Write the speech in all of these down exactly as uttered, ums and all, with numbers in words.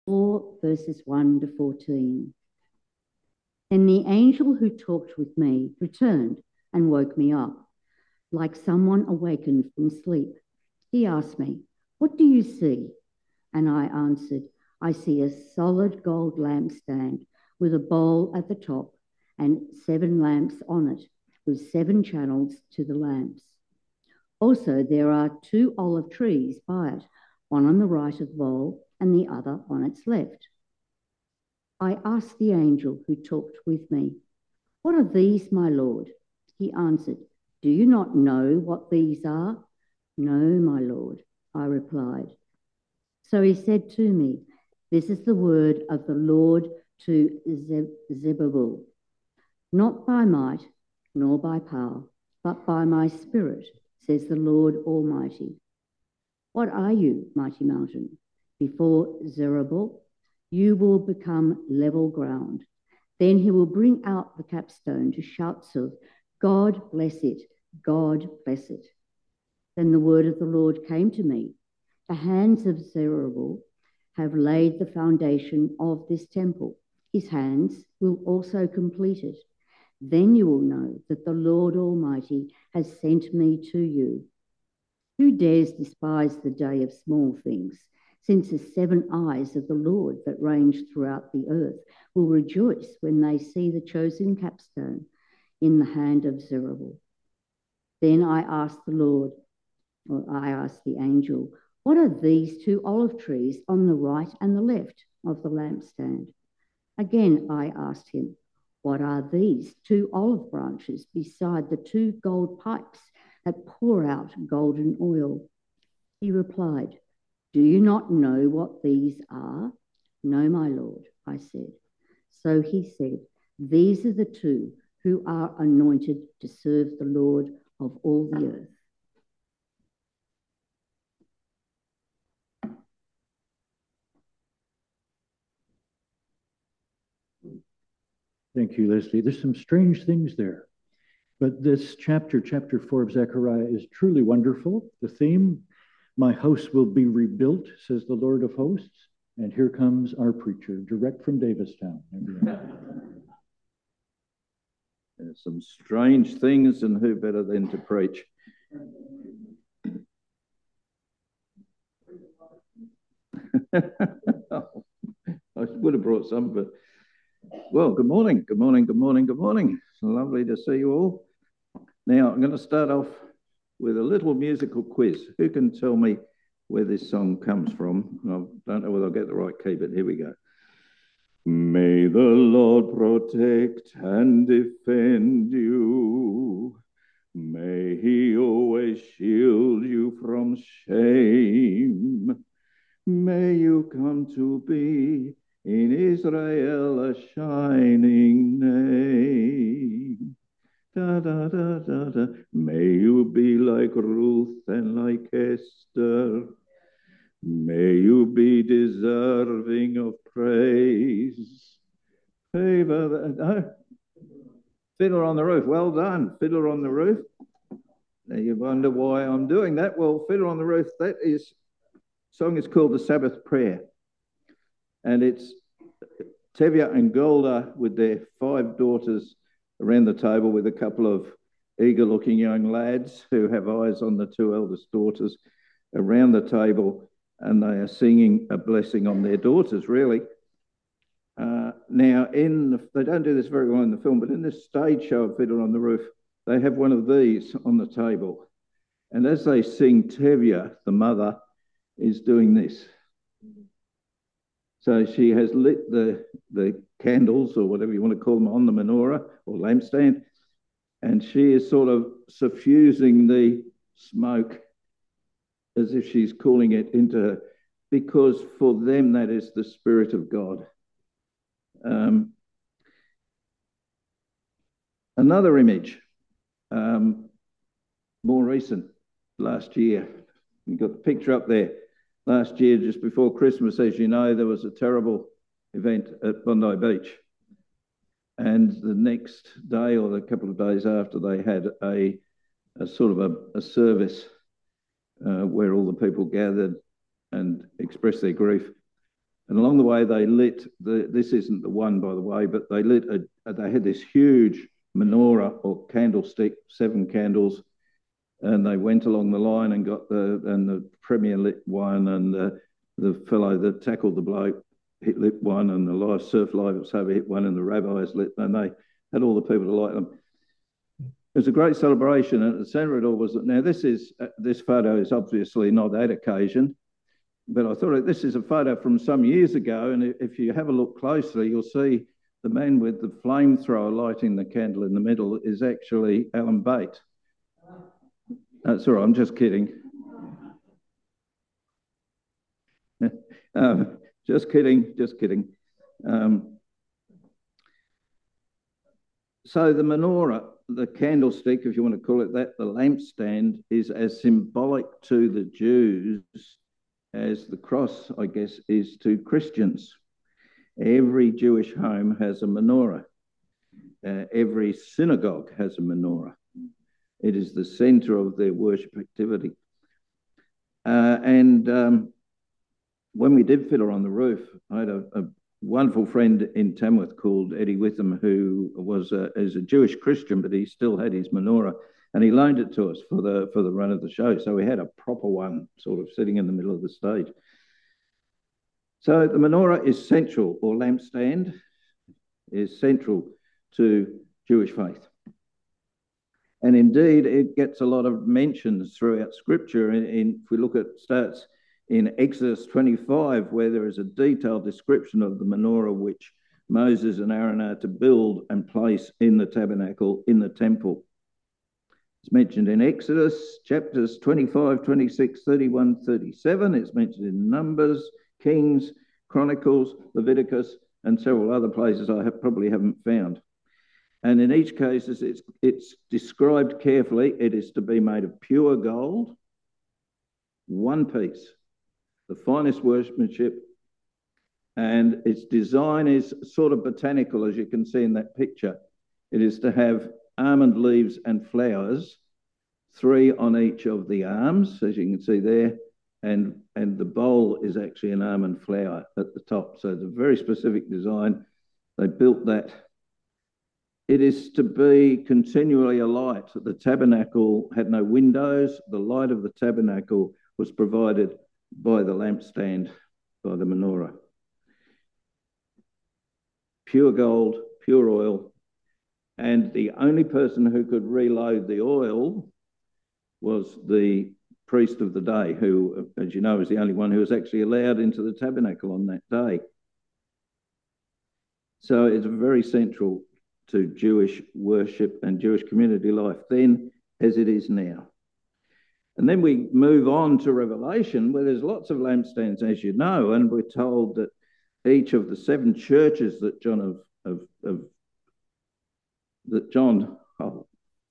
four, verses one to fourteen. Then the angel who talked with me returned and woke me up, like someone awakened from sleep. He asked me, "What do you see?" And I answered, "I see a solid gold lampstand with a bowl at the top and seven lamps on it, with seven channels to the lamps. Also, there are two olive trees by it, one on the right of the bowl and the other on its left." I asked the angel who talked with me, "What are these, my Lord?" He answered, "Do you not know what these are?" "No, my Lord," I replied. So he said to me, "This is the word of the Lord to Zerubbabel. Not by might, nor by power, but by my spirit, says the Lord Almighty. What are you, mighty mountain? Before Zerubbabel, you will become level ground. Then he will bring out the capstone to shouts of, 'God bless it, God bless it.'" Then the word of the Lord came to me. "The hands of Zerubbabel have laid the foundation of this temple. His hands will also complete it. Then you will know that the Lord Almighty has sent me to you. Who dares despise the day of small things? Since the seven eyes of the Lord that range throughout the earth will rejoice when they see the chosen capstone in the hand of Zerubbabel." Then I asked the Lord, or I asked the angel, "What are these two olive trees on the right and the left of the lampstand?" Again, I asked him, "What are these two olive branches beside the two gold pipes that pour out golden oil?" He replied, "Do you not know what these are?" "No, my Lord," I said. So he said, "These are the two who are anointed to serve the Lord of all the earth." Thank you, Leslie. There's some strange things there. But this chapter, chapter four of Zechariah, is truly wonderful. The theme, "My house will be rebuilt, says the Lord of hosts." And here comes our preacher, direct from Davistown. There's some strange things, and who better than to preach? I would have brought some, but well, good morning, good morning, good morning, good morning. It's lovely to see you all. Now, I'm going to start off with a little musical quiz. Who can tell me where this song comes from? I don't know whether I'll get the right key, but here we go. May the Lord protect and defend you. May he always shield you from shame. May you come to be in Israel a shining name. Da, da, da, da, da. May you be like Ruth and like Esther. May you be deserving of praise. Favor, no? Fiddler on the Roof. Well done, Fiddler on the Roof. Now you wonder why I'm doing that. Well, Fiddler on the Roof, that is, song is called the Sabbath Prayer. And it's Tevye and Golda with their five daughters around the table with a couple of eager-looking young lads who have eyes on the two eldest daughters around the table, and they are singing a blessing on their daughters, really. Uh, now, in the, they don't do this very well in the film, but in this stage show of Fiddler on the Roof, they have one of these on the table. And as they sing, Tevye, the mother, is doing this. So she has lit the, the candles, or whatever you want to call them, on the menorah or lampstand, and she is sort of suffusing the smoke as if she's calling it into her, because for them that is the Spirit of God. Um, another image, um, more recent, last year. You've got the picture up there. Last year, just before Christmas, as you know, there was a terrible event at Bondi Beach. And the next day, or a couple of days after, they had a, a sort of a, a service uh, where all the people gathered and expressed their grief And along the way, they lit, the, this isn't the one, by the way, but they lit, a, they had this huge menorah or candlestick, seven candles, and they went along the line and got the, and the premier lit one, and the, the fellow that tackled the bloke hit lit one, and the life surf lifesaver hit one, and the rabbis lit, and they had all the people to light them. It was a great celebration, and at the centre of it all was, now this is, uh, this photo is obviously not that occasion, but I thought this is a photo from some years ago, and if you have a look closely, you'll see the man with the flamethrower lighting the candle in the middle is actually Alan Bate. That's all right, I'm just kidding. um, just kidding, just kidding. Um, so the menorah, the candlestick, if you want to call it that, the lampstand, is as symbolic to the Jews as the cross, I guess, is to Christians. Every Jewish home has a menorah. Uh, every synagogue has a menorah. It is the centre of their worship activity. Uh, and um, when we did fiddle on the roof, I had a, a wonderful friend in Tamworth called Eddie Witham, who was a, is a Jewish Christian, but he still had his menorah, and he loaned it to us for the for the run of the show. So we had a proper one sort of sitting in the middle of the stage. So the menorah is central, or lampstand is central to Jewish faith. And indeed, it gets a lot of mentions throughout Scripture. In, in, if we look at starts in Exodus twenty-five, where there is a detailed description of the menorah which Moses and Aaron are to build and place in the tabernacle, in the temple. It's mentioned in Exodus chapters twenty-five, twenty-six, thirty-one, thirty-seven. It's mentioned in Numbers, Kings, Chronicles, Leviticus, and several other places I have, probably haven't found. And in each case, it's, it's described carefully. It is to be made of pure gold, one piece, the finest workmanship, and its design is sort of botanical, as you can see in that picture. It is to have almond leaves and flowers, three on each of the arms, as you can see there, and, and the bowl is actually an almond flower at the top. So it's a very specific design. They built that. It is to be continually alight. The tabernacle had no windows. The light of the tabernacle was provided by the lampstand, by the menorah. Pure gold, pure oil. And the only person who could reload the oil was the priest of the day, who, as you know, is the only one who was actually allowed into the tabernacle on that day. So it's very central to Jewish worship and Jewish community life then as it is now. And then we move on to Revelation, where there's lots of lampstands, as you know, and we're told that each of the seven churches that John of, of, of that John, oh,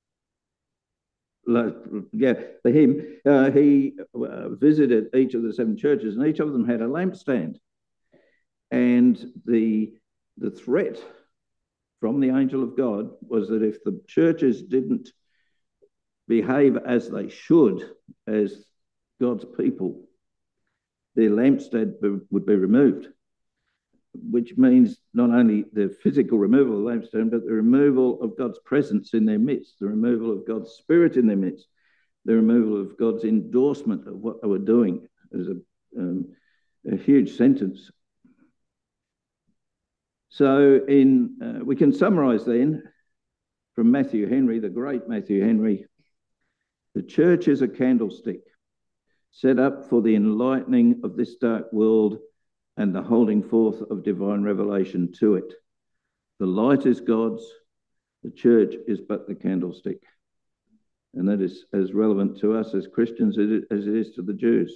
yeah, the him, uh, he uh, visited each of the seven churches, and each of them had a lampstand. And the the threat from the angel of God was that if the churches didn't behave as they should as God's people, their lampstand would be removed, which means not only the physical removal of the lampstand, but the removal of God's presence in their midst, the removal of God's spirit in their midst, the removal of God's endorsement of what they were doing. It was a, um, a huge sentence. So in uh, we can summarise then from Matthew Henry, the great Matthew Henry, the church is a candlestick set up for the enlightening of this dark world and the holding forth of divine revelation to it. The light is God's, the church is but the candlestick. And that is as relevant to us as Christians as it is to the Jews.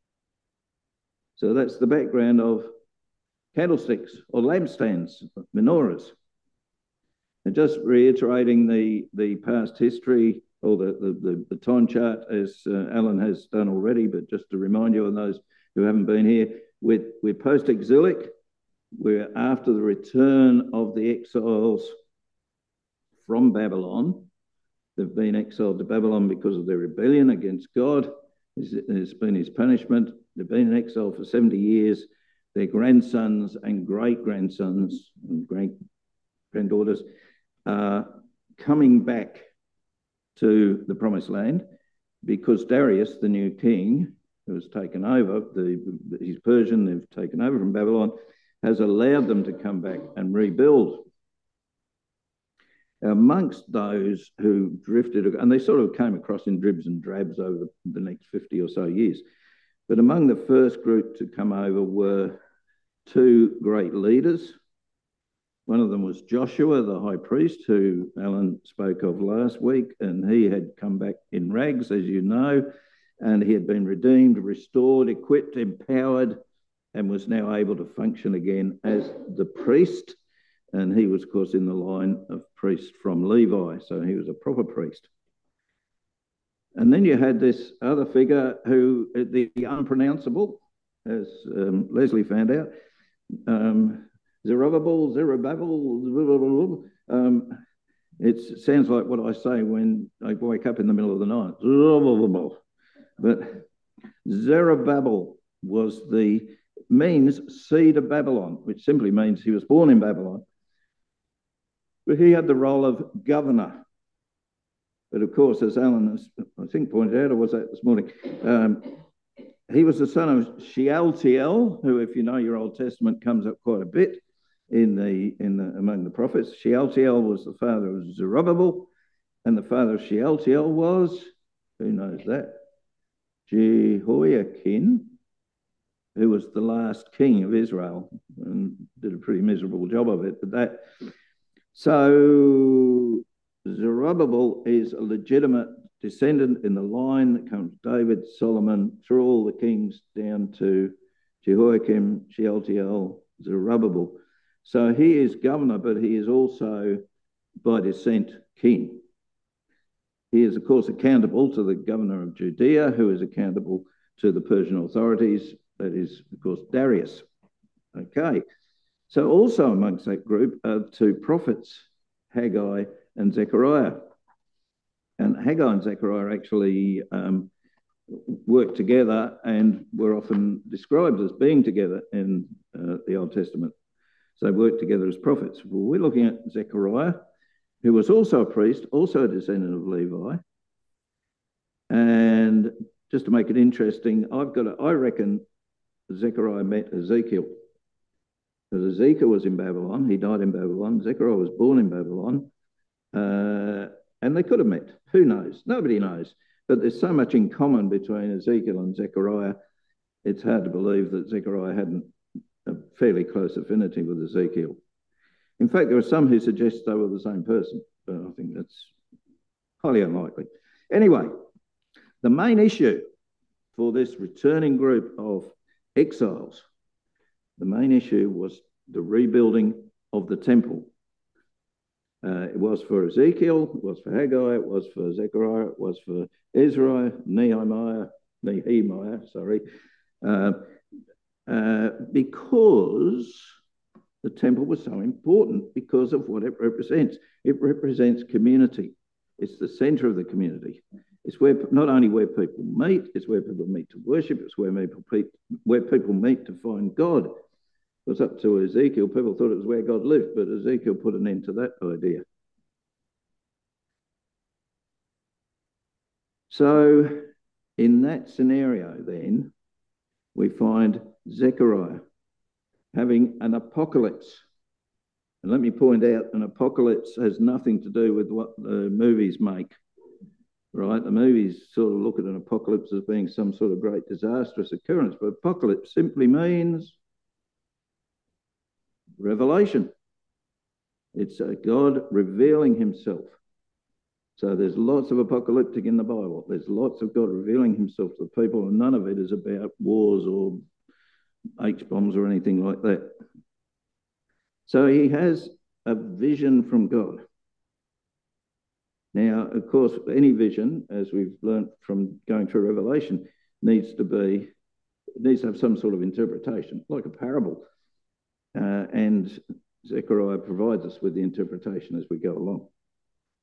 So that's the background of candlesticks or lampstands, menorahs. And just reiterating the, the past history or the, the, the, the time chart as uh, Alan has done already, but just to remind you and those who haven't been here, we're, we're post-exilic. We're after the return of the exiles from Babylon. They've been exiled to Babylon because of their rebellion against God. It's been his punishment. They've been in exile for seventy years. their grandsons and great-grandsons and great-granddaughters are coming back to the Promised Land because Darius, the new king, who has taken over, the, he's Persian, they've taken over from Babylon, has allowed them to come back and rebuild. Amongst those who drifted, and they sort of came across in dribs and drabs over the, the next fifty or so years, but among the first group to come over were two great leaders. One of them was Joshua, the high priest, who Alan spoke of last week, and he had come back in rags, as you know, and he had been redeemed, restored, equipped, empowered, and was now able to function again as the priest. And he was, of course, in the line of priests from Levi, so he was a proper priest. And then you had this other figure who, the, the unpronounceable, as um, Leslie found out, um, Zerubbabel, Zerubbabel, um, it sounds like what I say when I wake up in the middle of the night, Zerubbabel. But Zerubbabel was the, means seed of Babylon, which simply means he was born in Babylon. But he had the role of governor. But of course, as Alan has, I think, pointed out, or was that this morning, um, he was the son of Shealtiel, who, if you know your Old Testament, comes up quite a bit in the in the among the prophets. Shealtiel was the father of Zerubbabel, and the father of Shealtiel was, who knows that? Jehoiakim, who was the last king of Israel and did a pretty miserable job of it. But that, so Zerubbabel is a legitimate descendant in the line that comes David, Solomon, through all the kings down to Jehoiakim, Shealtiel, Zerubbabel. So he is governor, but he is also, by descent, king. He is, of course, accountable to the governor of Judea, who is accountable to the Persian authorities. That is, of course, Darius. Okay. So also amongst that group are two prophets, Haggai and Zechariah. And Haggai and Zechariah actually um, worked together and were often described as being together in uh, the Old Testament. So they worked together as prophets. Well, we're looking at Zechariah, who was also a priest, also a descendant of Levi. And just to make it interesting, I've got a, I reckon Zechariah met Ezekiel. Because Ezekiel was in Babylon, he died in Babylon, Zechariah was born in Babylon, uh, and they could have met. Who knows? Nobody knows. But there's so much in common between Ezekiel and Zechariah, it's hard to believe that Zechariah hadn't a fairly close affinity with Ezekiel. In fact, there are some who suggest they were the same person, but I think that's highly unlikely. Anyway, the main issue for this returning group of exiles, the main issue was the rebuilding of the temple. Uh, it was for Ezekiel, it was for Haggai, it was for Zechariah, it was for Ezra, Nehemiah, Nehemiah, sorry, uh, uh, because the temple was so important because of what it represents. It represents community. It's the centre of the community. It's where not only where people meet, it's where people meet to worship, it's where people, where people meet to find God. It was up to Ezekiel. People thought it was where God lived, but Ezekiel put an end to that idea. So in that scenario then, we find Zechariah having an apocalypse. And let me point out, an apocalypse has nothing to do with what the movies make, right? The movies sort of look at an apocalypse as being some sort of great disastrous occurrence, but apocalypse simply means revelation. It's uh, God revealing himself. So there's lots of apocalyptic in the Bible. There's lots of God revealing himself to the people, and none of it is about wars or H-bombs or anything like that. So he has a vision from God. Now, of course, any vision, as we've learnt from going through Revelation, needs to be, needs to have some sort of interpretation, like a parable. Uh, and Zechariah provides us with the interpretation as we go along.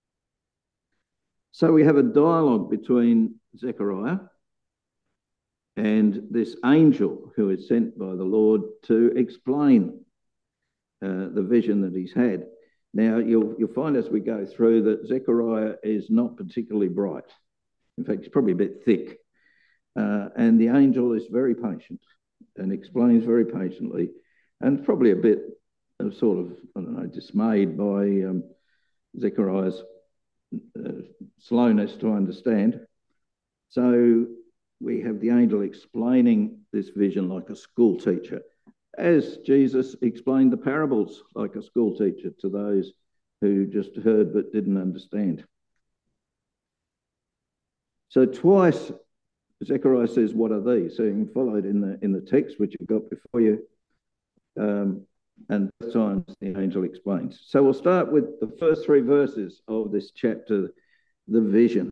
So we have a dialogue between Zechariah and this angel who is sent by the Lord to explain uh, the vision that he's had. Now, you'll, you'll find as we go through that Zechariah is not particularly bright. In fact, he's probably a bit thick. Uh, and the angel is very patient and explains very patiently, and probably a bit uh, sort of, I don't know, dismayed by um, Zechariah's uh, slowness to understand. So we have the angel explaining this vision like a school teacher, as Jesus explained the parables like a school teacher to those who just heard but didn't understand. So twice Zechariah says, what are these? So you can follow it in the, in the text, which you've got before you. Um, and both times the angel explains. So we'll start with the first three verses of this chapter, the vision.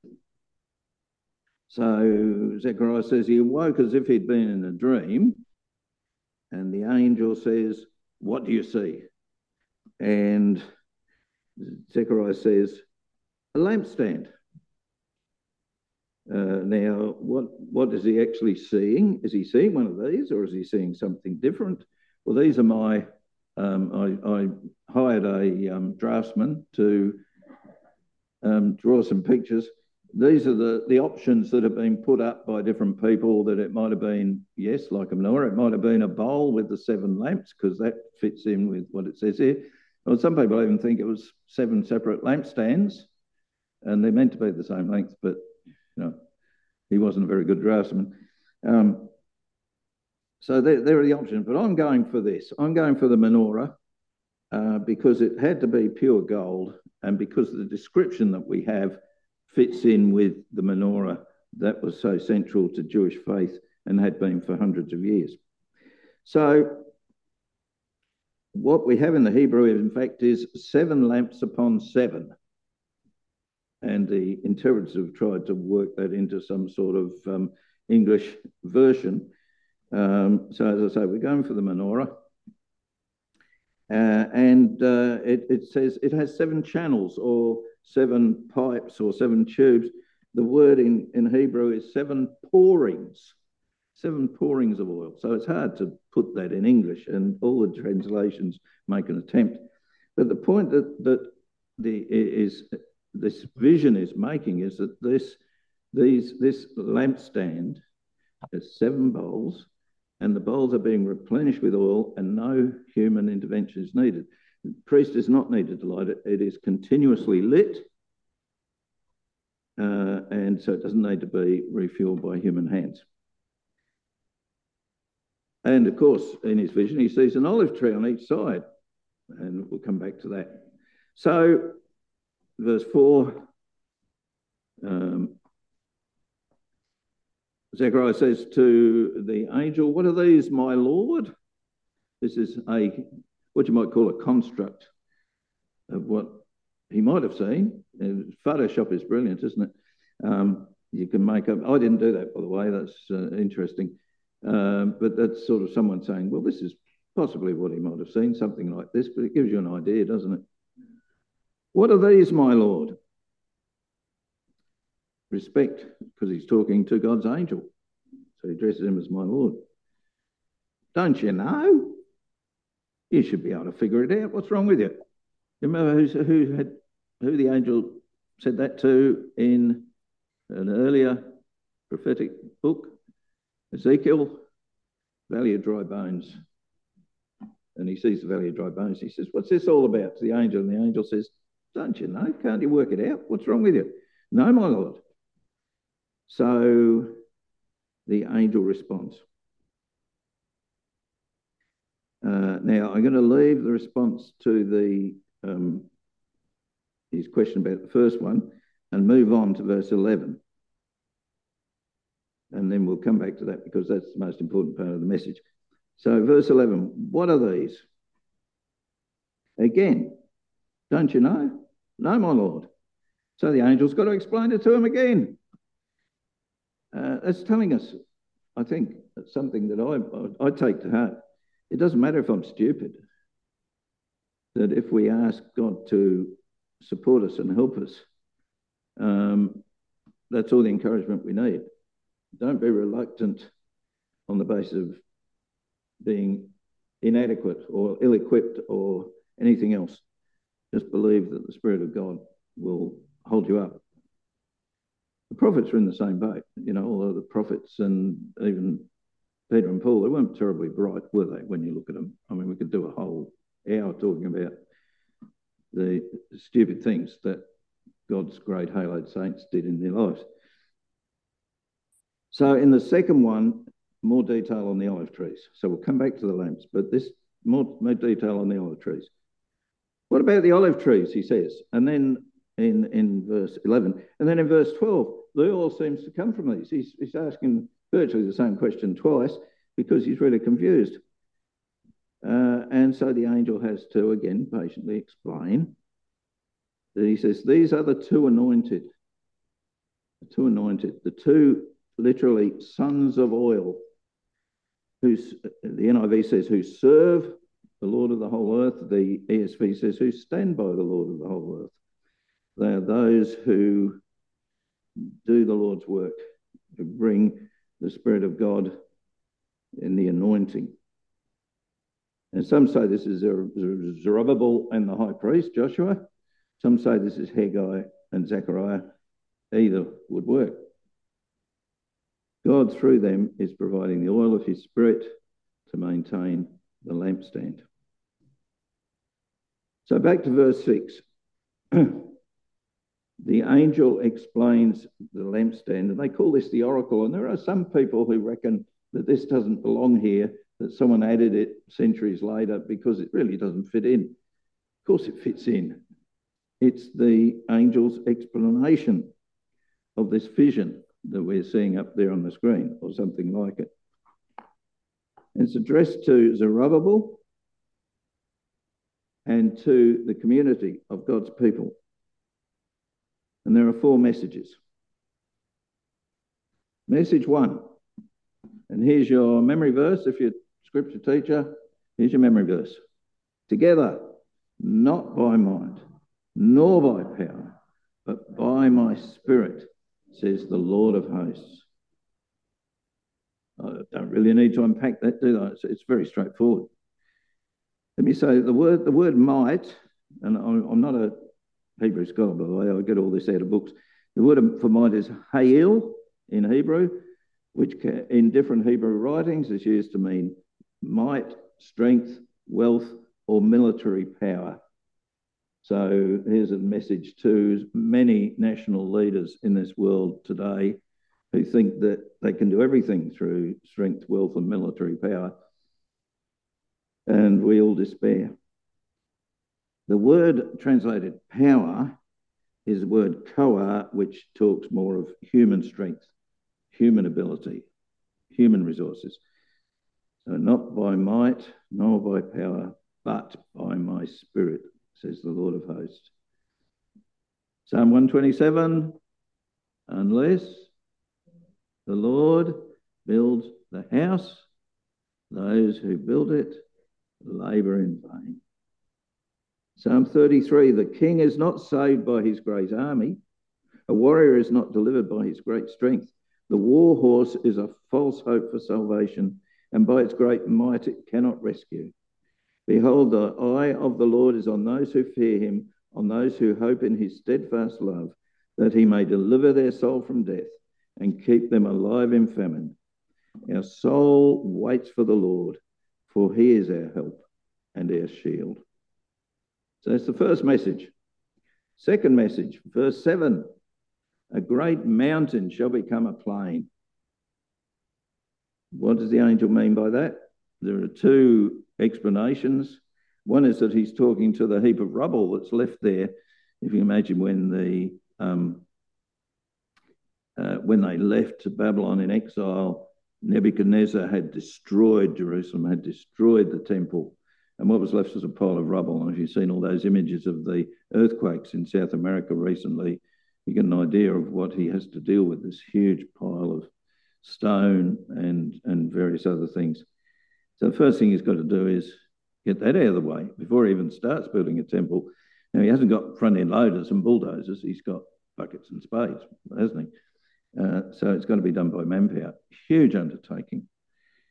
So Zechariah says he awoke as if he'd been in a dream. And the angel says, what do you see? And Zechariah says, a lampstand. Uh, now, what, what is he actually seeing? Is he seeing one of these, or is he seeing something different? Well, these are my, um, I, I hired a um, draftsman to um, draw some pictures. These are the, the options that have been put up by different people, that it might have been, yes, like a menorah, it might have been a bowl with the seven lamps, because that fits in with what it says here. Well, some people even think it was seven separate lampstands, and they're meant to be the same length, but you know, he wasn't a very good draftsman. Um, so there, there are the options, but I'm going for this. I'm going for the menorah uh, because it had to be pure gold, and because the description that we have fits in with the menorah that was so central to Jewish faith and had been for hundreds of years. So what we have in the Hebrew, in fact, is seven lamps upon seven. And the interpreters have tried to work that into some sort of um, English version. Um, so as I say, we're going for the menorah. Uh, and uh, it, it says it has seven channels or seven pipes or seven tubes. The word in, in Hebrew is seven pourings, seven pourings of oil. So it's hard to put that in English, and all the translations make an attempt. But the point that, that the, is this vision is making is that this, these, this lampstand has seven bowls, and the bowls are being replenished with oil, and no human intervention is needed. The priest is not needed to light it. It is continuously lit, uh, and so it doesn't need to be refueled by human hands. And of course, in his vision, he sees an olive tree on each side, and we'll come back to that. So, verse four, um, Zechariah says to the angel, what are these, my Lord? This is a, what you might call a construct of what he might have seen. And Photoshop is brilliant, isn't it? Um, you can make up, I didn't do that, by the way, that's uh, interesting. Um, but that's sort of someone saying, well, this is possibly what he might have seen, something like this, but it gives you an idea, doesn't it? What are these, my Lord? Respect, because he's talking to God's angel. So he addresses him as my Lord. Don't you know? You should be able to figure it out. What's wrong with you? You remember who's, who had who the angel said that to in an earlier prophetic book? Ezekiel, Valley of Dry Bones. And he sees the Valley of Dry Bones. He says, what's this all about? To the angel. And the angel says, don't you know? Can't you work it out? What's wrong with you? No, my Lord. So the angel responds. Uh, now, I'm going to leave the response to the um, his question about the first one and move on to verse eleven. And then we'll come back to that because that's the most important part of the message. So verse eleven, what are these? Again, don't you know? No, my Lord. So the angel's got to explain it to him again. Uh, that's telling us, I think, something that I, I take to heart. It doesn't matter if I'm stupid, that if we ask God to support us and help us, um, that's all the encouragement we need. Don't be reluctant on the basis of being inadequate or ill-equipped or anything else. Just believe that the Spirit of God will hold you up. The prophets were in the same boat, you know, although the prophets and even Peter and Paul, they weren't terribly bright, were they, when you look at them? I mean, we could do a whole hour talking about the stupid things that God's great haloed saints did in their lives. So in the second one, more detail on the olive trees. So we'll come back to the lamps, but this more, more detail on the olive trees. What about the olive trees, he says? And then in, in verse eleven, and then in verse twelve, the oil seems to come from these. He's, he's asking virtually the same question twice because he's really confused. Uh, and so the angel has to, again, patiently explain that he says, these are the two anointed, the two anointed, the two literally sons of oil, who's, the N I V says, who serve the Lord of the whole earth. The E S V says, who stand by the Lord of the whole earth. They are those who do the Lord's work, who bring the Spirit of God in the anointing. And some say this is Zerubbabel and the high priest, Joshua. Some say this is Haggai and Zechariah. Either would work. God, through them, is providing the oil of his Spirit to maintain the lampstand. So back to verse six. The angel explains the lampstand, and they call this the oracle. And there are some people who reckon that this doesn't belong here, that someone added it centuries later because it really doesn't fit in. Of course it fits in. It's the angel's explanation of this vision that we're seeing up there on the screen, or something like it. It's addressed to Zerubbabel and to the community of God's people. And there are four messages. Message one, and here's your memory verse. If you're a scripture teacher, here's your memory verse. Together, not by might, nor by power, but by my Spirit, says the Lord of hosts. I don't really need to unpack that, do I? It's, it's very straightforward. Let me say the word, the word might, and I'm, I'm not a Hebrew scholar, by the way, I get all this out of books. The word for might is hayil in Hebrew, which can, in different Hebrew writings is used to mean might, strength, wealth, or military power. So here's a message to many national leaders in this world today who think that they can do everything through strength, wealth, and military power. And we all despair. The word translated power is the word koa, which talks more of human strength, human ability, human resources. So not by might, nor by power, but by my Spirit, says the Lord of hosts. Psalm one twenty-seven, unless the Lord builds the house, those who build it labour in vain. Psalm thirty-three, the king is not saved by his great army. A warrior is not delivered by his great strength. The war horse is a false hope for salvation, and by its great might it cannot rescue. Behold, the eye of the Lord is on those who fear him, on those who hope in his steadfast love, that he may deliver their soul from death and keep them alive in famine. Our soul waits for the Lord, for he is our help and our shield. So that's the first message. Second message, verse seven, a great mountain shall become a plain. What does the angel mean by that? There are two explanations. One is that he's talking to the heap of rubble that's left there. If you imagine when the um, uh, when they left Babylon in exile, Nebuchadnezzar had destroyed Jerusalem, had destroyed the temple, and what was left was a pile of rubble. And if you've seen all those images of the earthquakes in South America recently, you get an idea of what he has to deal with, this huge pile of stone and, and various other things. So the first thing he's got to do is get that out of the way before he even starts building a temple. Now, he hasn't got front-end loaders and bulldozers. He's got buckets and spades, hasn't he? Uh, so it's got to be done by manpower. Huge undertaking.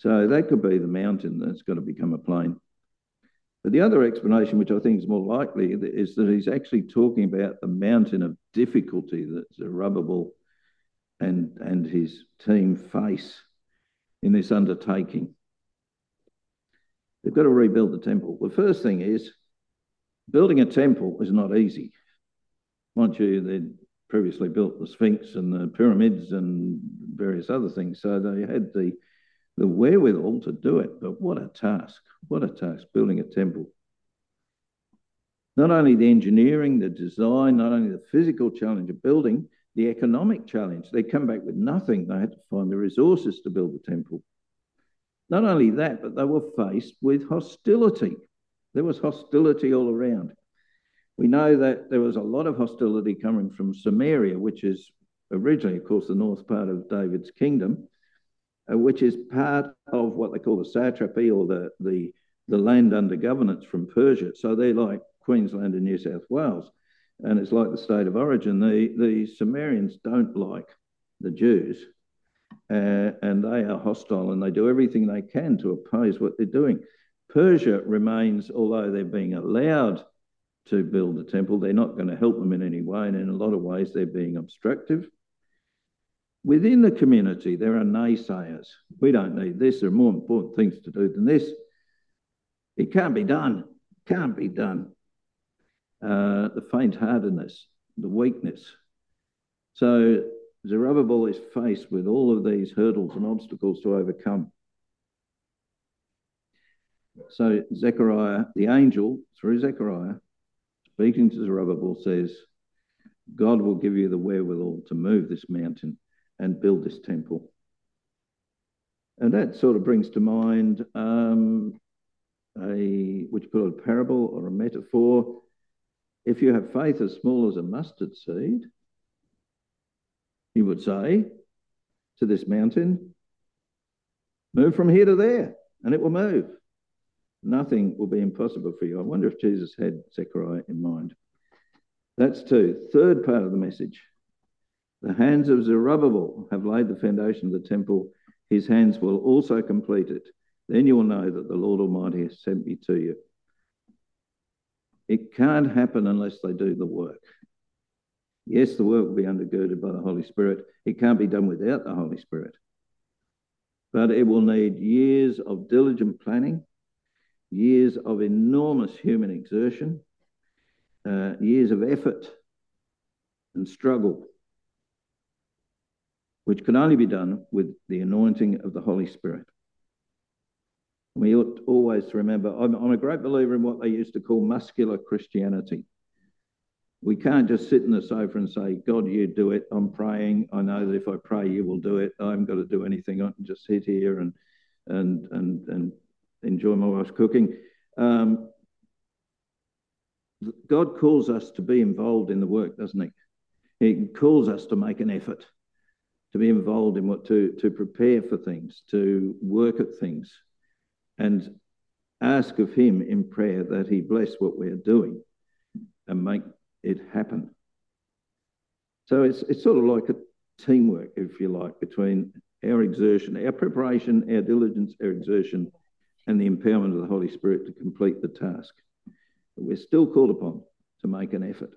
So that could be the mountain that's going to become a plain. But the other explanation, which I think is more likely, is that he's actually talking about the mountain of difficulty that Zerubbabel and, and his team face in this undertaking. They've got to rebuild the temple. The first thing is, building a temple is not easy. Mind you, they'd previously built the Sphinx and the pyramids and various other things, so they had the, the wherewithal to do it. But what a task, what a task, building a temple. Not only the engineering, the design, not only the physical challenge of building, the economic challenge. They come back with nothing. They had to find the resources to build the temple. Not only that, but they were faced with hostility. There was hostility all around. We know that there was a lot of hostility coming from Samaria, which is originally, of course, the north part of David's kingdom, uh, which is part of what they call the satrapy, or the, the, the land under governance from Persia. So they're like Queensland and New South Wales, and it's like the state of origin. The, the Sumerians don't like the Jews, uh, and they are hostile, and they do everything they can to oppose what they're doing. Persia remains, although they're being allowed to build a temple, they're not going to help them in any way, and in a lot of ways they're being obstructive. Within the community, there are naysayers. We don't need this. There are more important things to do than this. It can't be done. Can't be done. Uh, the faint-heartedness, the weakness. So Zerubbabel is faced with all of these hurdles and obstacles to overcome. So Zechariah, the angel, through Zechariah, speaking to Zerubbabel, says, God will give you the wherewithal to move this mountain and build this temple. And that sort of brings to mind um, a, what you call a parable or a metaphor. If you have faith as small as a mustard seed, you would say to this mountain, move from here to there, and it will move. Nothing will be impossible for you. I wonder if Jesus had Zechariah in mind. That's two. Third part of the message. The hands of Zerubbabel have laid the foundation of the temple. His hands will also complete it. Then you will know that the Lord Almighty has sent me to you. It can't happen unless they do the work. Yes, the work will be undergirded by the Holy Spirit. It can't be done without the Holy Spirit. But it will need years of diligent planning, years of enormous human exertion, uh, years of effort and struggle, which can only be done with the anointing of the Holy Spirit. We ought always to remember, I'm, I'm a great believer in what they used to call muscular Christianity. We can't just sit in the sofa and say, God, you do it. I'm praying. I know that if I pray, you will do it. I haven't got to do anything. I can just sit here and, and, and, and enjoy my wife's cooking. Um, God calls us to be involved in the work, doesn't he? He calls us to make an effort, to be involved in what, to, to prepare for things, to work at things, and ask of him in prayer that he bless what we're doing and make it happen. So it's, it's sort of like a teamwork, if you like, between our exertion, our preparation, our diligence, our exertion, and the empowerment of the Holy Spirit to complete the task. But we're still called upon to make an effort.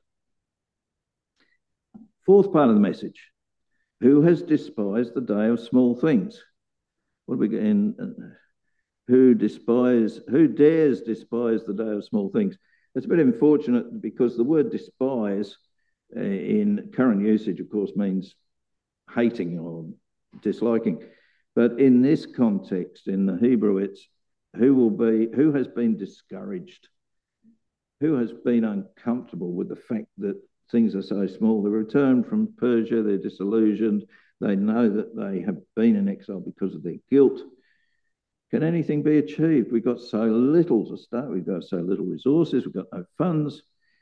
Fourth part of the message. Who has despised the day of small things? What do we get in? Uh, who despise, who dares despise the day of small things? It's a bit unfortunate because the word despise uh, in current usage, of course, means hating or disliking. But in this context, in the Hebrew, it's who will be, who has been discouraged, who has been uncomfortable with the fact that things are so small. They returned from Persia, they're disillusioned, they know that they have been in exile because of their guilt. Can anything be achieved? We've got so little to start, we've got so little resources, we've got no funds.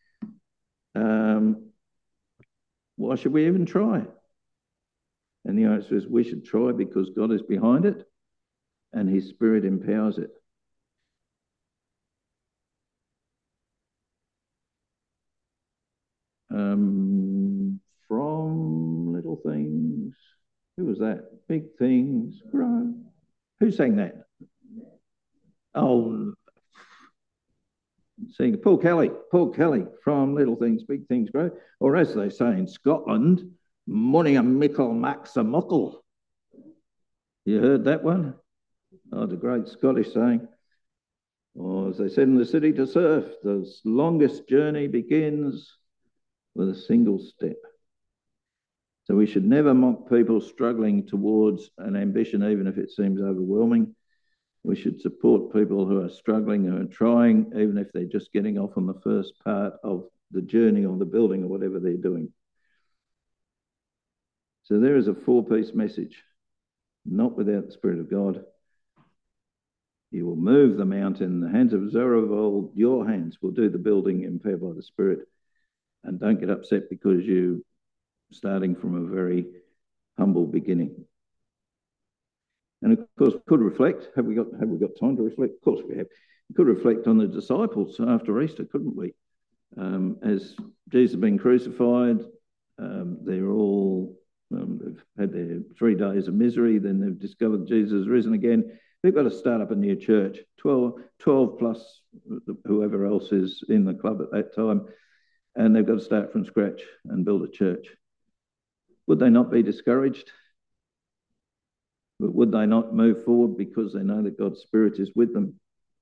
Um, why should we even try? And the answer is we should try because God is behind it and his Spirit empowers it. Um, from little things, who was that? Big things grow. Who sang that? Oh, sing Paul Kelly. Paul Kelly from Little Things, Big Things Grow. Or as they say in Scotland, Morning a Mickle Max a Muckle. You heard that one? Oh, the great Scottish saying. Or as they said in the city to surf, the longest journey begins with a single step. So we should never mock people struggling towards an ambition, even if it seems overwhelming. We should support people who are struggling, who are trying, even if they're just getting off on the first part of the journey or the building or whatever they're doing. So there is a four-piece message. Not without the Spirit of God. You will move the mountain. The hands of Zerubbabel, your hands will do the building empowered by the Spirit. And don't get upset because you're starting from a very humble beginning. And of course, we could reflect. Have we got have we got time to reflect? Of course we have. We could reflect on the disciples after Easter, couldn't we? Um, as Jesus has been crucified, um, they're all um, they've had their three days of misery. Then they've discovered Jesus has risen again. They've got to start up a new church. twelve, twelve plus whoever else is in the club at that time, and they've got to start from scratch and build a church. Would they not be discouraged? But would they not move forward because they know that God's Spirit is with them?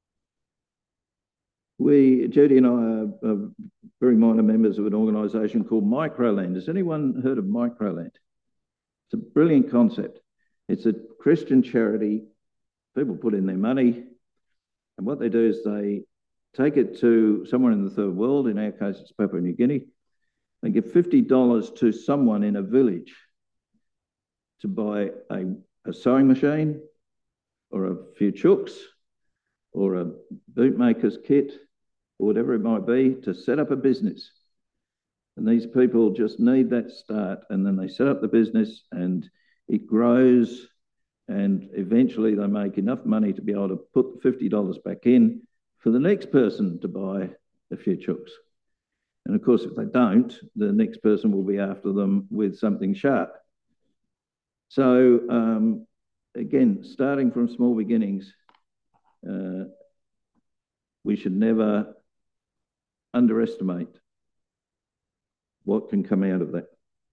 We, Judy and I, are, are very minor members of an organisation called Microland. Has anyone heard of Microland? It's a brilliant concept. It's a Christian charity. People put in their money, and what they do is they take it to somewhere in the third world. In our case, it's Papua New Guinea. They give fifty dollars to someone in a village to buy a, a sewing machine or a few chooks or a bootmaker's kit or whatever it might be to set up a business. And these people just need that start, and then they set up the business and it grows, and eventually they make enough money to be able to put the fifty dollars back in for the next person to buy a few chooks. And of course, if they don't, the next person will be after them with something sharp. So um, again, starting from small beginnings, uh, we should never underestimate what can come out of that.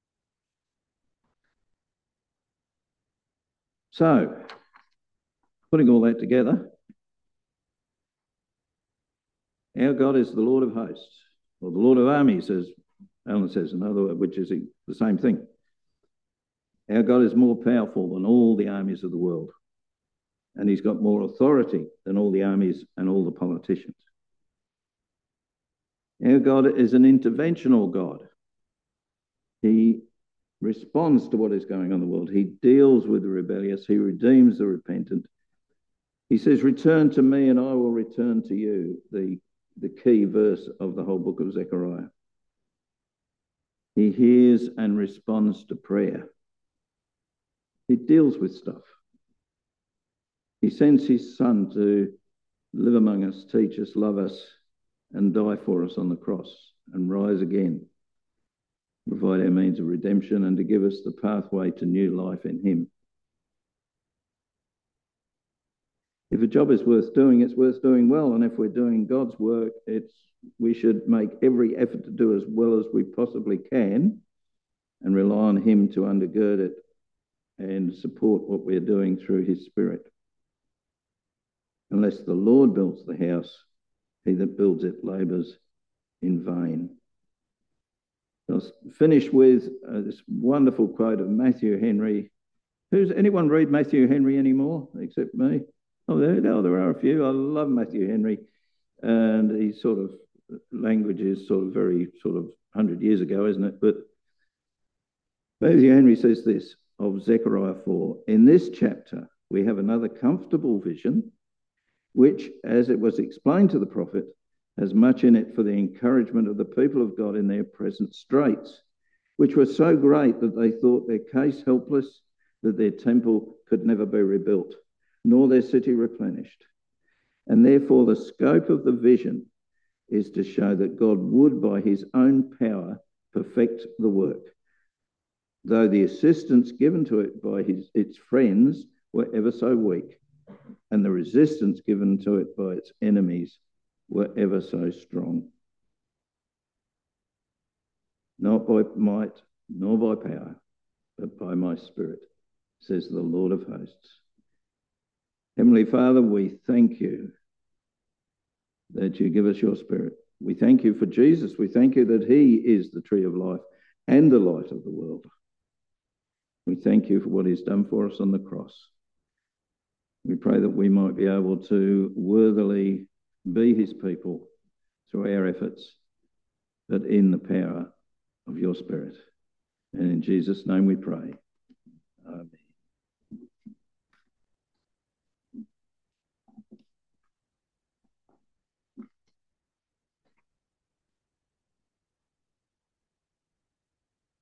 So, putting all that together, our God is the Lord of hosts, or the Lord of armies, as Alan says, another word, which is the same thing. Our God is more powerful than all the armies of the world, and he's got more authority than all the armies and all the politicians. Our God is an interventional God. He responds to what is going on in the world. He deals with the rebellious. He redeems the repentant. He says, return to me and I will return to you, the, the key verse of the whole book of Zechariah. He hears and responds to prayer. He deals with stuff. He sends his son to live among us, teach us, love us, and die for us on the cross and rise again, provide our means of redemption, and to give us the pathway to new life in him. If a job is worth doing, it's worth doing well. And if we're doing God's work, it's we should make every effort to do as well as we possibly can and rely on him to undergird it and support what we're doing through his Spirit. Unless the Lord builds the house, he that builds it labours in vain. I'll finish with uh, this wonderful quote of Matthew Henry. Who's anyone read Matthew Henry anymore except me? Oh, there, oh, there are a few. I love Matthew Henry, and his sort of language is sort of very sort of one hundred years ago, isn't it? But Matthew Henry says this of Zechariah four: in this chapter we have another comfortable vision, which, as it was explained to the prophet, has much in it for the encouragement of the people of God in their present straits, which were so great that they thought their case helpless, that their temple could never be rebuilt, nor their city replenished. And therefore the scope of the vision is to show that God would, by his own power, perfect the work, though the assistance given to it by his, its friends were ever so weak. and the resistance given to it by its enemies were ever so strong. Not by might, nor by power, but by my Spirit, says the Lord of hosts. Heavenly Father, we thank you that you give us your Spirit. We thank you for Jesus. We thank you that he is the tree of life and the light of the world. We thank you for what he's done for us on the cross. We pray that we might be able to worthily be his people through our efforts, but in the power of your Spirit. And in Jesus' name we pray.